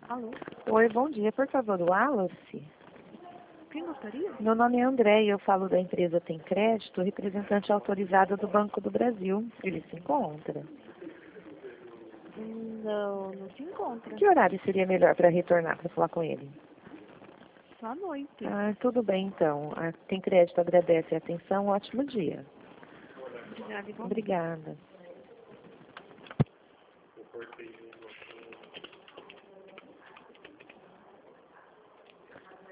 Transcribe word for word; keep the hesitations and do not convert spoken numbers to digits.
Alô? Oi, bom dia. Por favor, o Wallace? Quem gostaria? Meu nome é André e eu falo da empresa Tem Crédito, representante autorizada do Banco do Brasil. Ele se encontra. Não, não se encontra. Que horário seria melhor para retornar para falar com ele? Só à noite. Ah, tudo bem então. A Tem Crédito agradece a atenção. Um ótimo dia. Obrigada, igualmente. Obrigada.